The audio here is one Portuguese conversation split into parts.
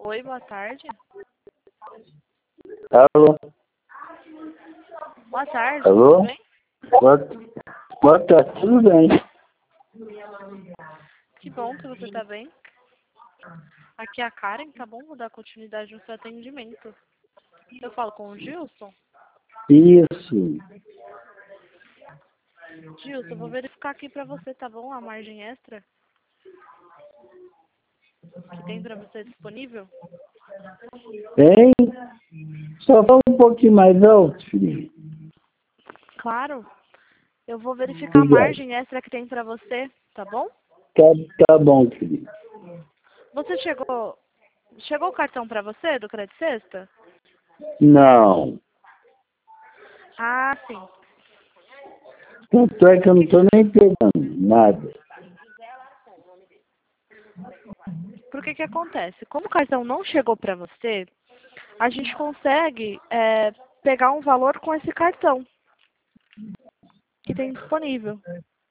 Oi, boa tarde. Alô? Boa tarde, Alô? tudo bem? Boa tarde, tudo bem? Que bom que você tá bem. Aqui é a Karen, tá bom? Vou dar continuidade no seu atendimento. Eu falo com o Gilson. Isso. Gilson, eu vou verificar aqui pra você, tá bom? A margem extra que tem pra você disponível. Hein? Só fala um pouquinho mais alto, filho. Claro. Eu vou verificar a Obrigado. margem extra que tem pra você, tá bom? Tá bom, filho. Você chegou o cartão pra você do Crédito Sexta? Não. Ah, sim. Tanto é que eu não tô nem pegando nada. Por que acontece? Como o cartão não chegou pra você, a gente consegue pegar um valor com esse cartão que tem disponível.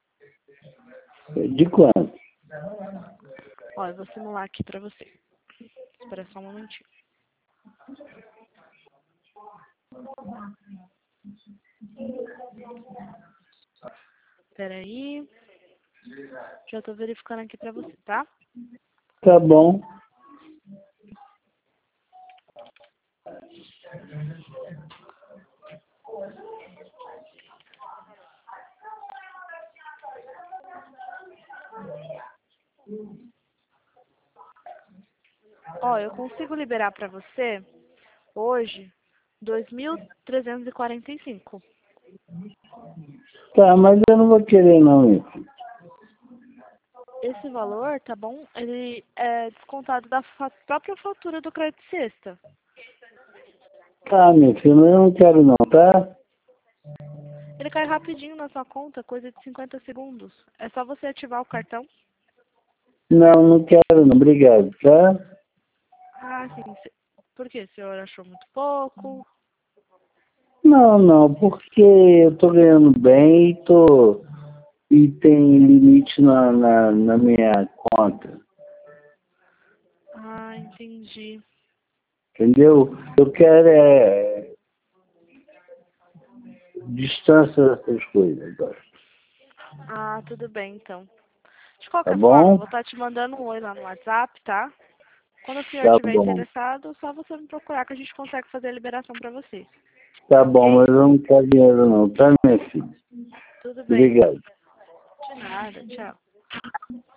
De quanto? Ó, eu vou simular aqui pra você. Espera só um momentinho. Espera aí. Já tô verificando aqui pra você, tá? Tá bom. Ó, eu consigo liberar pra você hoje 2.345. Tá, mas eu não vou querer não, meu filho. Esse valor, tá bom? Ele é descontado da própria fatura do Crédito Sexta. Tá, meu filho, eu não quero não, tá? Ele cai rapidinho na sua conta, coisa de 50 segundos. É só você ativar o cartão. Não quero não, obrigado, tá? Ah, sim. Por quê? O senhor achou muito pouco? Não, porque eu tô ganhando bem e tem limite na minha conta, Ah, entendi. entendeu? Eu quero distância dessas coisas agora, Ah, tudo bem, então. De tá qualquer forma, eu bom? vou estar te mandando um oi lá no WhatsApp, tá? Quando o senhor Tá estiver bom, interessado, só você me procurar que a gente consegue fazer a liberação pra você. tá bom, Ok? mas eu não quero dinheiro não, tá, minha filha? Tudo bem. Obrigado. De nada. Tchau.